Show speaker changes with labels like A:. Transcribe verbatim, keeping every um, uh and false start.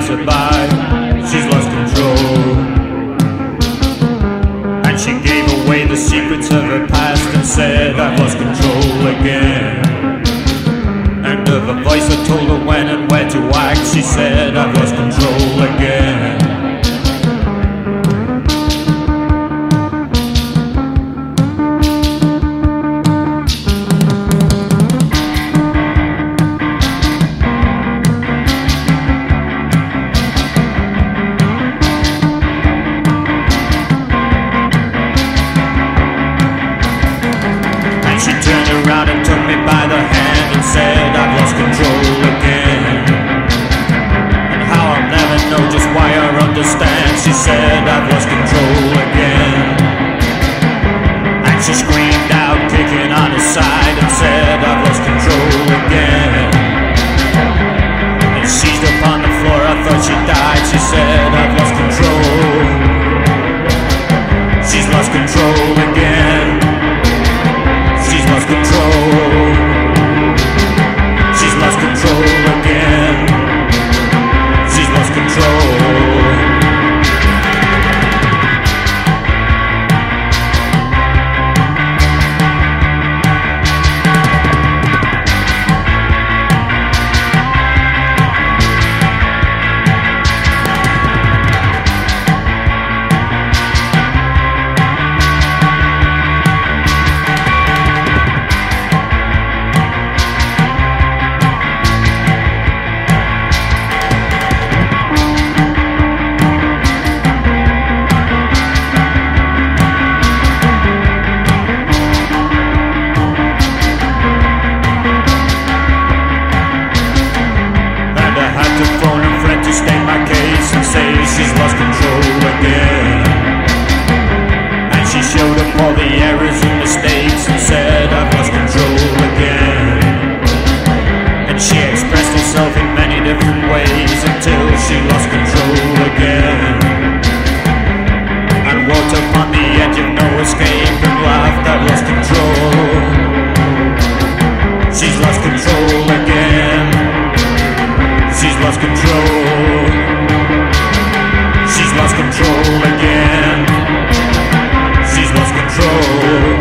A: passerby. She's lost control, and she gave away the secrets of her past and said, I've lost control again. And of a voice that told her when and where to act, she said, I've lost control again. She turned around and took me by the hand and said, I've lost control again. And how I'll never know just why or understand, she said, I've lost control again. And she screamed out, kicking on her side, and said, I've lost control again. And seized upon the floor, I thought she died. She said, I've lost control. She's lost control again. She's lost control. She's lost control again. She's lost control. She's lost control again. And she showed up all the errors and mistakes and said, I've lost control again. And she expressed herself in many different ways until she lost control again. And walked up on the edge of no escape and laughed, I've lost control. She's lost control again. She's lost control. She's lost control again. She's lost control.